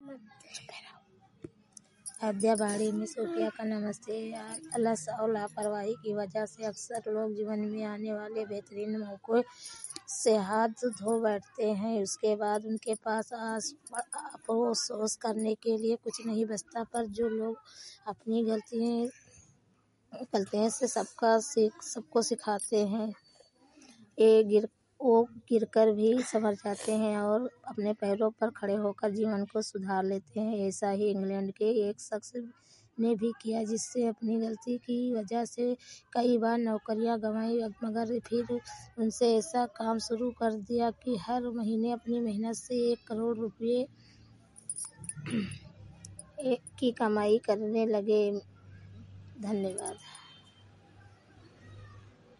अय्याभाड़ी में सोफिया का नमस्ते। आलस और लापरवाही की वजह से अक्सर लोग जीवन में आने वाले बेहतरीन मौकों से हाथ धो बैठते हैं। उसके बाद उनके पास अफसोस करने के लिए कुछ नहीं बचता। पर जो लोग अपनी गलतियों से सबको सिखाते हैं, वो गिरकर भी संभल जाते हैं और अपने पैरों पर खड़े होकर जीवन को सुधार लेते हैं। ऐसा ही इंग्लैंड के एक शख्स ने भी किया, जिससे अपनी गलती की वजह से कई बार नौकरियां गंवाई, मगर फिर उनसे ऐसा काम शुरू कर दिया कि हर महीने अपनी मेहनत से 1 करोड़ रुपए की कमाई करने लगे। धन्यवाद।